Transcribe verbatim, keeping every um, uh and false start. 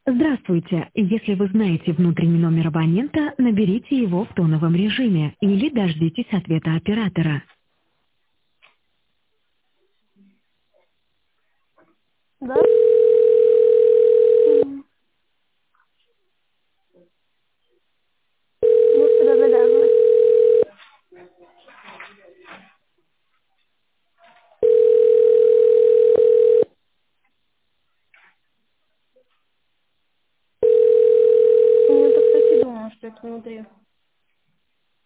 Здравствуйте. Если вы знаете внутренний номер абонента, наберите его в тоновом режиме или дождитесь ответа оператора. Да? М, Можете разговаривать. Я так, кстати, думала, что это внутри.